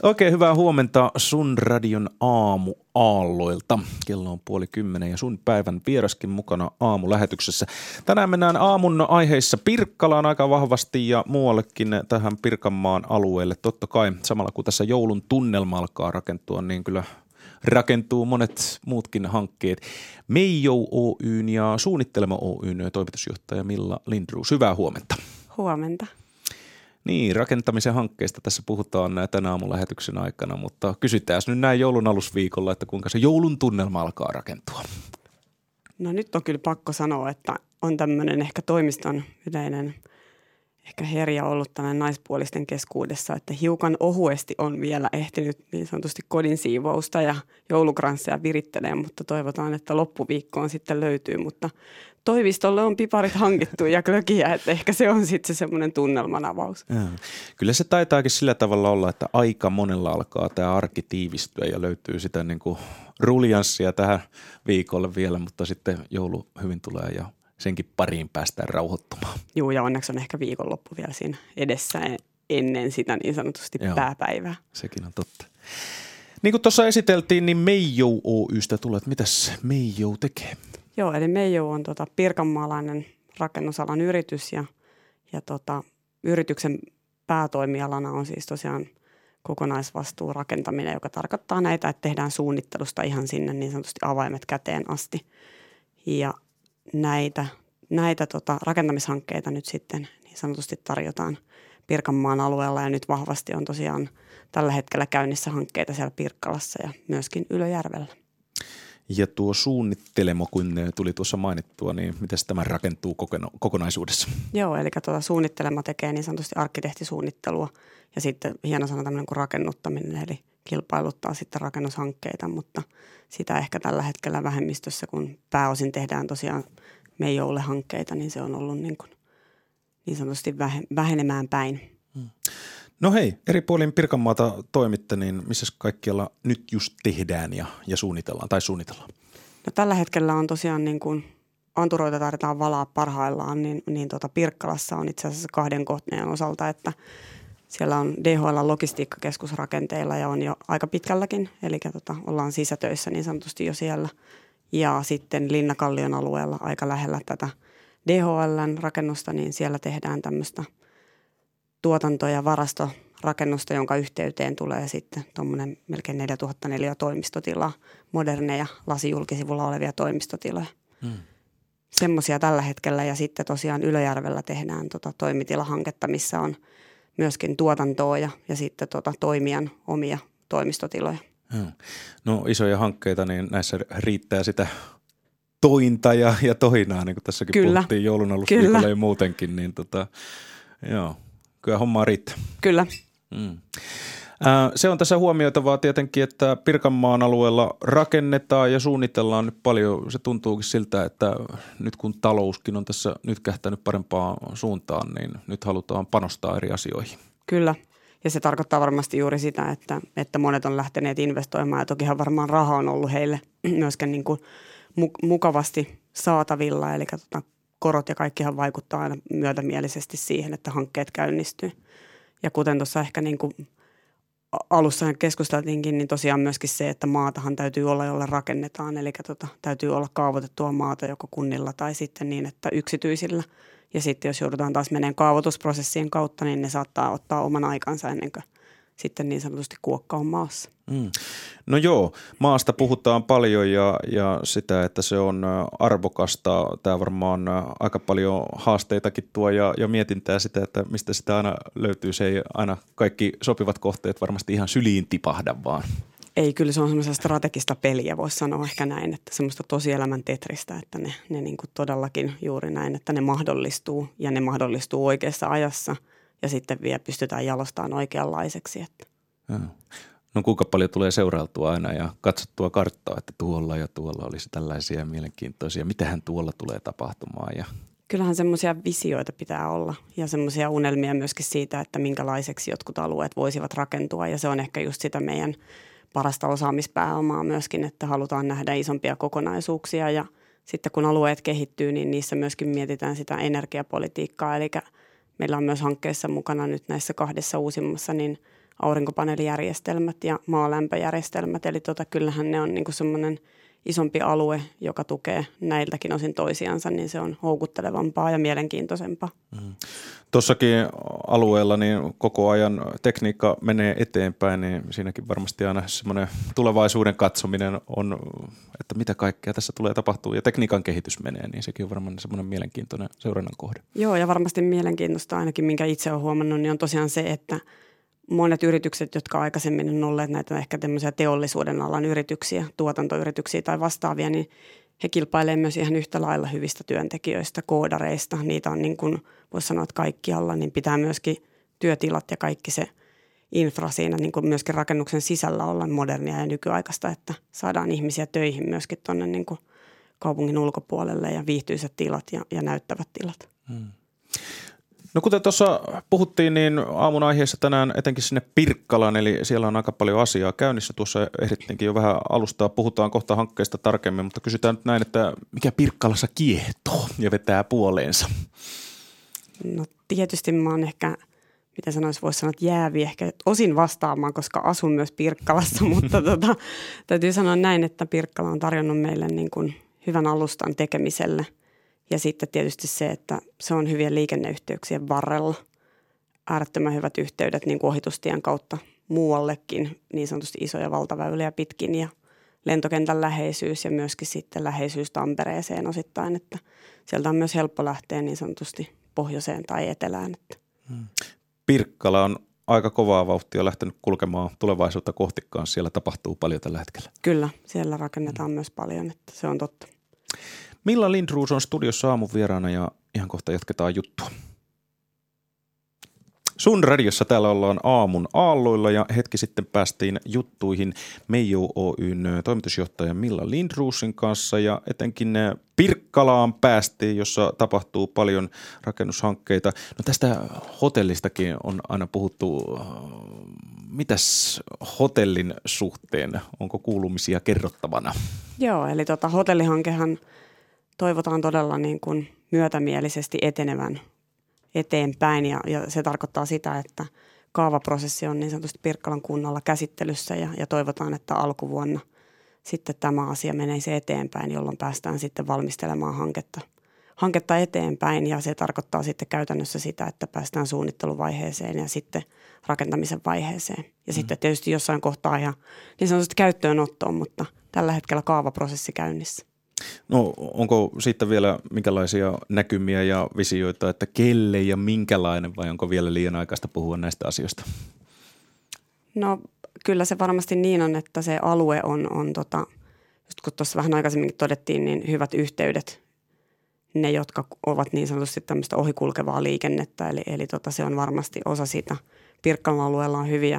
Oikein hyvää huomenta Sun Radion aamuaalloilta. Kello on 9:30 ja sun päivän vieraskin mukana aamulähetyksessä. Tänään mennään aamun aiheissa Pirkkalaan aika vahvasti ja muuallekin tähän Pirkanmaan alueelle. Totta kai samalla kun tässä joulun tunnelma alkaa rakentua, niin kyllä rakentuu monet muutkin hankkeet. Meijou Oyn ja Suunnittelema Oyn toimitusjohtaja Milla Lindroos. Hyvää huomenta. Huomenta. Niin, rakentamisen hankkeista tässä puhutaan tänä aamulähetyksen aikana, mutta kysytään nyt näin joulun alusviikolla, että kuinka se joulun tunnelma alkaa rakentua. No nyt on kyllä pakko sanoa, että on tämmöinen ehkä toimiston yleinen ehkä herja ollut tällainen naispuolisten keskuudessa, että hiukan ohuesti on vielä ehtinyt niin sanotusti kodin siivousta ja joulukransseja virittelee, mutta toivotaan, että loppuviikkoon sitten löytyy, mutta toimistolle on piparit hankittu ja klökiä, että ehkä se on sitten se semmoinen tunnelman avaus. Kyllä se taitaakin sillä tavalla olla, että aika monella alkaa tämä arki tiivistyä ja löytyy sitä niin kuin ruljanssia tähän viikolle vielä, mutta sitten joulu hyvin tulee ja senkin pariin päästään rauhoittumaan. Joo, ja onneksi on ehkä viikonloppu vielä siinä edessä ennen sitä niin sanotusti pääpäivää. Sekin on totta. Niin kuin tuossa esiteltiin, niin Meijou Oystä tulee, että mitäs Meijou tekee? Joo, eli Meijou on pirkanmaalainen rakennusalan yritys ja yrityksen päätoimialana on siis tosiaan kokonaisvastuu rakentaminen, joka tarkoittaa näitä, että tehdään suunnittelusta ihan sinne niin sanotusti avaimet käteen asti. Ja näitä rakentamishankkeita nyt sitten niin sanotusti tarjotaan Pirkanmaan alueella ja nyt vahvasti on tosiaan tällä hetkellä käynnissä hankkeita siellä Pirkkalassa ja myöskin Ylöjärvellä. Ja tuo suunnittelema, kun tuli tuossa mainittua, niin miten tämä rakentuu kokonaisuudessa? Joo, eli suunnittelema tekee niin sanotusti arkkitehtisuunnittelua ja sitten hieno sana tämmöinen kuin rakennuttaminen, eli kilpailuttaa sitten rakennushankkeita, mutta sitä ehkä tällä hetkellä vähemmistössä, kun pääosin tehdään tosiaan Meijoulle hankkeita, niin se on ollut niin sanotusti vähenemään päin. No hei, eri puolin Pirkanmaata toimitte, niin missä kaikkialla nyt just tehdään ja suunnitellaan? No tällä hetkellä on tosiaan niin kuin anturoita tarvitaan valaa parhaillaan, niin Pirkkalassa on itse asiassa 2 kohteen osalta, että siellä on DHL-logistiikkakeskus rakenteilla ja on jo aika pitkälläkin, eli ollaan sisätöissä niin sanotusti jo siellä. Ja sitten Linnakallion alueella aika lähellä tätä DHL:n rakennusta, niin siellä tehdään tämmöistä tuotanto- ja varastorakennusta, jonka yhteyteen tulee sitten tuommoinen melkein 4004 toimistotilaa, moderneja lasijulkisivulla olevia toimistotiloja. Semmoisia tällä hetkellä ja sitten tosiaan Ylöjärvellä tehdään toimitilahanketta, missä on myöskin tuotantoa ja sitten toimijan omia toimistotiloja. No isoja hankkeita, niin näissä riittää sitä tointa ja tohinaa, niin kuin tässäkin puhuttiin joulun alusviikolla ja muutenkin, niin joo, kyllä hommaa riittää. Kyllä. Se on tässä huomioitavaa tietenkin, että Pirkanmaan alueella rakennetaan ja suunnitellaan nyt paljon. Se tuntuukin siltä, että nyt kun talouskin on tässä nyt kähtänyt parempaan suuntaan, niin nyt halutaan panostaa eri asioihin. Kyllä. Ja se tarkoittaa varmasti juuri sitä, että monet on lähteneet investoimaan ja tokihan varmaan raha on ollut heille myöskin niin kuin mukavasti saatavilla. Eli korot ja kaikkihan vaikuttaa aina myötämielisesti siihen, että hankkeet käynnistyy. Ja kuten tuossa ehkä niin kuin alussa keskusteltiinkin, niin tosiaan myöskin se, että maatahan täytyy olla, jolla rakennetaan. Eli täytyy olla kaavoitettua maata joko kunnilla tai sitten niin, että yksityisillä. Ja sitten jos joudutaan taas menemään kaavoitusprosessien kautta, niin ne saattaa ottaa oman aikansa ennen kuin sitten niin sanotusti kuokka on maassa. No joo, maasta puhutaan paljon ja sitä, että se on arvokasta. Tämä varmaan aika paljon haasteitakin tuo ja mietintää sitä, että mistä sitä aina löytyy. Se ei aina kaikki sopivat kohteet varmasti ihan syliin tipahda vaan. Ei, kyllä se on semmoista strategista peliä, voisi sanoa ehkä näin, että semmoista tosielämän tetristä, että ne niin kuin todellakin juuri näin, että ne mahdollistuu ja ne mahdollistuu oikeassa ajassa ja sitten vielä pystytään jalostamaan oikeanlaiseksi. Että. No kuinka paljon tulee seurailtua aina ja katsottua karttaa, että tuolla ja tuolla olisi tällaisia mielenkiintoisia, mitähän tuolla tulee tapahtumaan ja kyllähän semmoisia visioita pitää olla ja semmoisia unelmia myöskin siitä, että minkälaiseksi jotkut alueet voisivat rakentua ja se on ehkä just sitä meidän parasta osaamispääomaa myöskin, että halutaan nähdä isompia kokonaisuuksia ja sitten kun alueet kehittyy, niin niissä myöskin mietitään sitä energiapolitiikkaa. Eli meillä on myös hankkeessa mukana nyt näissä 2 uusimmassa niin aurinkopaneelijärjestelmät ja maalämpöjärjestelmät. Eli kyllähän ne on niin kuin semmoinen isompi alue, joka tukee näiltäkin osin toisiansa, niin se on houkuttelevampaa ja mielenkiintoisempaa. Tuossakin alueella niin koko ajan tekniikka menee eteenpäin, niin siinäkin varmasti aina semmoinen tulevaisuuden katsominen on, että mitä kaikkea tässä tulee tapahtuu ja tekniikan kehitys menee, niin sekin on varmaan semmoinen mielenkiintoinen seurannan kohde. Joo, ja varmasti mielenkiintoista ainakin, minkä itse olen huomannut, niin on tosiaan se, että monet yritykset, jotka aikaisemmin on olleet näitä ehkä tämmöisiä teollisuuden alan yrityksiä, tuotantoyrityksiä tai vastaavia, niin he kilpailevat myös ihan yhtä lailla hyvistä työntekijöistä, koodareista. Niitä on niin kuin voisi sanoa, että kaikkialla, niin pitää myöskin työtilat ja kaikki se infra siinä niin kuin myöskin rakennuksen sisällä olla modernia ja nykyaikaista, että saadaan ihmisiä töihin myöskin tuonne niin kuin kaupungin ulkopuolelle ja viihtyisät tilat ja näyttävät tilat. No kuten tuossa puhuttiin, niin aamun aiheessa tänään etenkin sinne Pirkkalaan, eli siellä on aika paljon asiaa käynnissä. Tuossa ehdittiinkin jo vähän alustaa, puhutaan kohta hankkeesta tarkemmin, mutta kysytään nyt näin, että mikä Pirkkalassa kiehtoo ja vetää puoleensa? No tietysti mä oon ehkä, mitä sanoisi, voisi sanoa, että jäävi ehkä osin vastaamaan, koska asun myös Pirkkalassa, mutta täytyy sanoa näin, että Pirkkala on tarjonnut meille niin kuin hyvän alustan tekemiselle. Ja sitten tietysti se, että se on hyvien liikenneyhteyksien varrella. Äärettömän hyvät yhteydet niin kuin ohitustien kautta muuallekin, niin sanotusti isoja valtaväyliä pitkin ja lentokentän läheisyys ja myöskin sitten läheisyys Tampereeseen osittain, että sieltä on myös helppo lähteä niin sanotusti pohjoiseen tai etelään. Pirkkala on aika kovaa vauhtia lähtenyt kulkemaan tulevaisuutta kohti kanssa. Siellä tapahtuu paljon tällä hetkellä. Kyllä, siellä rakennetaan myös paljon, että se on totta. Milla Lindroos on studiossa aamun vieraana ja ihan kohta jatketaan juttua. Sun radiossa täällä ollaan aamun aalloilla ja hetki sitten päästiin juttuihin Meijo Oyn toimitusjohtajan Milla Lindroosin kanssa ja etenkin Pirkkalaan päästiin, jossa tapahtuu paljon rakennushankkeita. No tästä hotellistakin on aina puhuttu. Mitäs hotellin suhteen? Onko kuulumisia kerrottavana? Joo, eli hotellihankehan toivotaan todella niin kuin myötämielisesti etenevän eteenpäin ja se tarkoittaa sitä, että kaavaprosessi on niin sanotusti Pirkkalan kunnalla käsittelyssä ja toivotaan, että alkuvuonna sitten tämä asia menisi eteenpäin, jolloin päästään sitten valmistelemaan hanketta eteenpäin ja se tarkoittaa sitten käytännössä sitä, että päästään suunnitteluvaiheeseen ja sitten rakentamisen vaiheeseen ja sitten tietysti jossain kohtaa ja niin sanotusti käyttöönottoon, mutta tällä hetkellä kaavaprosessi käynnissä. No onko siitä vielä minkälaisia näkymiä ja visioita, että kelle ja minkälainen vai onko vielä liian aikaista puhua näistä asioista? No kyllä se varmasti niin on, että se alue on just kun tuossa vähän aikaisemminkin todettiin, niin hyvät yhteydet, ne jotka ovat niin sanotusti tämmöistä ohikulkevaa liikennettä, eli se on varmasti osa sitä. Pirkkalan alueella on hyviä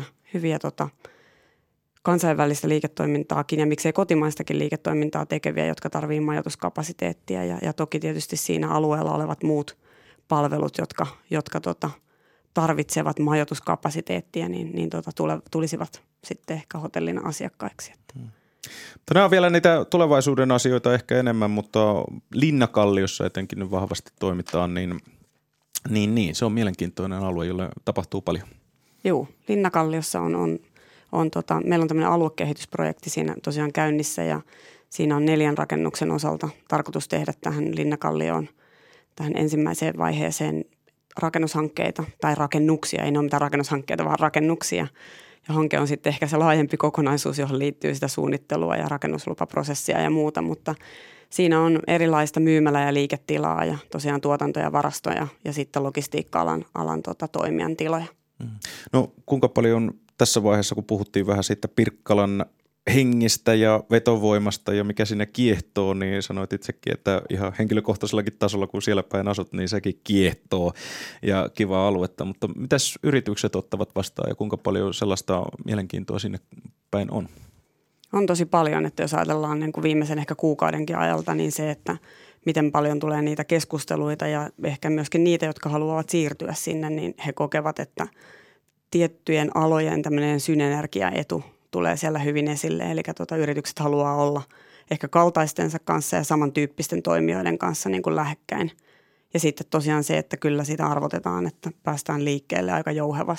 kansainvälistä liiketoimintaakin ja miksei kotimaistakin liiketoimintaa tekeviä, jotka tarvitsevat majoituskapasiteettia ja toki tietysti siinä alueella olevat muut palvelut, jotka tarvitsevat majoituskapasiteettia, niin tulisivat sitten ehkä hotellin asiakkaiksi. Nämä on vielä niitä tulevaisuuden asioita ehkä enemmän, mutta Linnakalliossa etenkin nyt vahvasti toimitaan, niin se on mielenkiintoinen alue, jolle tapahtuu paljon. Joo, Linnakalliossa meillä on tämmöinen aluekehitysprojekti siinä tosiaan käynnissä ja siinä on 4 rakennuksen osalta tarkoitus tehdä tähän Linnakallioon, tähän ensimmäiseen vaiheeseen rakennushankkeita tai rakennuksia, ei ne ole mitään rakennushankkeita, vaan rakennuksia. Ja hanke on sitten ehkä se laajempi kokonaisuus, johon liittyy sitä suunnittelua ja rakennuslupaprosessia ja muuta, mutta siinä on erilaista myymälä- ja liiketilaa ja tosiaan tuotanto- ja varastoja ja sitten logistiikka-alan toimijan tiloja. No kuinka paljon tässä vaiheessa, kun puhuttiin vähän siitä Pirkkalan hengestä ja vetovoimasta ja mikä sinne kiehtoo, niin sanoit itsekin, että ihan henkilökohtaisellakin tasolla, kun siellä päin asut, niin sekin kiehtoo ja kivaa aluetta. Mutta mitäs yritykset ottavat vastaan ja kuinka paljon sellaista mielenkiintoa sinne päin on? On tosi paljon, että jos ajatellaan niin kuin viimeisen ehkä kuukaudenkin ajalta, niin se, että miten paljon tulee niitä keskusteluita ja ehkä myöskin niitä, jotka haluavat siirtyä sinne, niin he kokevat, että tiettyjen alojen tämmöinen synergiaetu tulee siellä hyvin esille. Eli yritykset haluaa olla ehkä kaltaistensa kanssa ja samantyyppisten toimijoiden kanssa niin kuin lähekkäin. Ja sitten tosiaan se, että kyllä sitä arvotetaan, että päästään liikkeelle aika jouhevasti.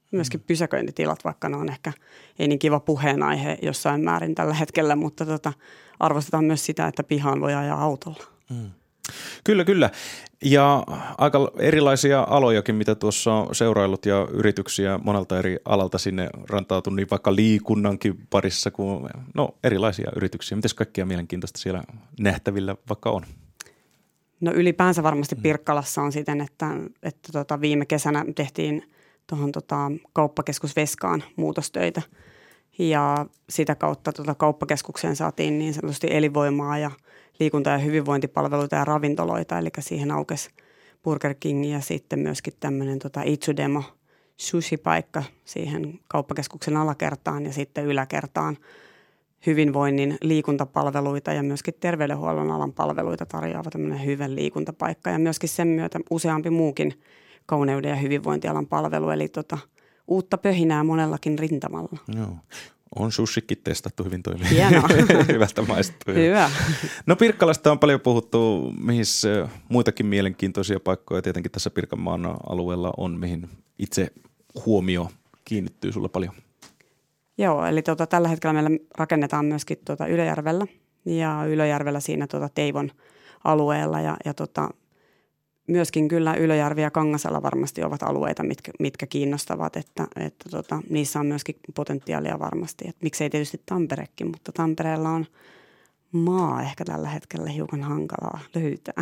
Myöskin pysäköintitilat, vaikka ne on ehkä ei niin kiva puheenaihe jossain määrin tällä hetkellä, mutta arvostetaan myös sitä, että pihaan voi ajaa autolla. Kyllä, kyllä. Ja aika erilaisia alojakin, mitä tuossa on seuraillut ja yrityksiä monelta eri alalta sinne rantautunut, niin vaikka liikunnankin parissa, kuin erilaisia yrityksiä. Mites kaikkia mielenkiintoista siellä nähtävillä vaikka on? No ylipäänsä varmasti Pirkkalassa on siten, että viime kesänä tehtiin tuohon kauppakeskus Veskaan muutostöitä ja sitä kautta kauppakeskukseen saatiin niin sanotusti elinvoimaa ja liikunta- ja hyvinvointipalveluita ja ravintoloita, eli siihen aukesi Burger King ja sitten myöskin tämmöinen Itsudemo sushi-paikka siihen kauppakeskuksen alakertaan ja sitten yläkertaan hyvinvoinnin liikuntapalveluita ja myöskin terveydenhuollon alan palveluita tarjoava tämmöinen hyvä liikuntapaikka ja myöskin sen myötä useampi muukin kauneuden ja hyvinvointialan palvelu, eli uutta pöhinää monellakin rintamalla. Joo. On sushikin testattu, hyvin toimii. Hienoa. Hyvältä maistuu. Hyvä. No Pirkkalasta on paljon puhuttu, mihin muitakin mielenkiintoisia paikkoja tietenkin tässä Pirkanmaan alueella on, mihin itse huomio kiinnittyy sulle paljon. Joo, eli tällä hetkellä meillä rakennetaan myöskin Ylöjärvellä ja Ylöjärvellä siinä Teivon alueella ja myöskin kyllä Ylöjärvi ja Kangasala varmasti ovat alueita, mitkä kiinnostavat, että niissä on myöskin potentiaalia varmasti. Et miksei tietysti Tamperekin, mutta Tampereella on maa ehkä tällä hetkellä hiukan hankalaa löytää.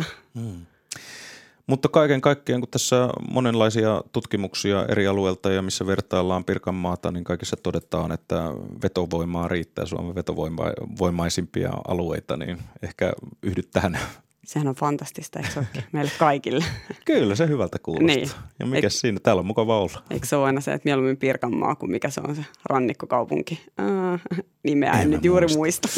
Mutta kaiken kaikkiaan, kun tässä monenlaisia tutkimuksia eri alueilta ja missä vertaillaan Pirkanmaata, niin kaikissa todetaan, että vetovoimaa riittää, Suomen vetovoimaisimpia alueita, niin ehkä yhdyt tähän. Sehän on fantastista, eikö se olekin meille kaikille? Kyllä, se hyvältä kuulostaa. Niin. Ja mikä siinä? Täällä on mukava olla. Eikö se ole aina se, että mieluummin Pirkanmaa kuin mikä se on se rannikkokaupunki? Nimeä en nyt juuri muista.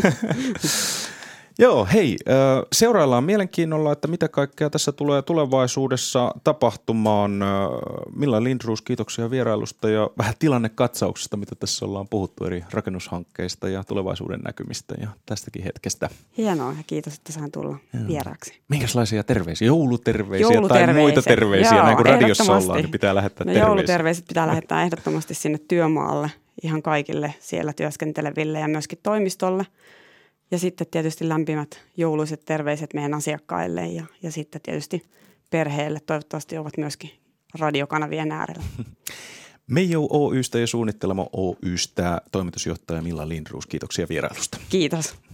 Joo, hei, seuraillaan mielenkiinnolla, että mitä kaikkea tässä tulee tulevaisuudessa tapahtumaan. Milla Lindroos, kiitoksia vierailusta ja vähän tilannekatsauksesta, mitä tässä ollaan puhuttu eri rakennushankkeista ja tulevaisuuden näkymistä ja tästäkin hetkestä. Hienoa ja kiitos, että sain tulla vieraaksi. Minkälaisia terveisiä? Jouluterveisiä tai muita terveisiä, näin kuin radiossa ollaan, niin pitää lähettää terveisiä. Jouluterveiset pitää lähettää ehdottomasti sinne työmaalle ihan kaikille siellä työskenteleville ja myöskin toimistolle. Ja sitten tietysti lämpimät jouluiset terveiset meidän asiakkaille ja sitten tietysti perheelle. Toivottavasti ovat myöskin radiokanavien äärellä. Meijo Oystä ja Suunnittelemo Oystä toimitusjohtaja Milla Lindroos. Kiitoksia vierailusta. Kiitos.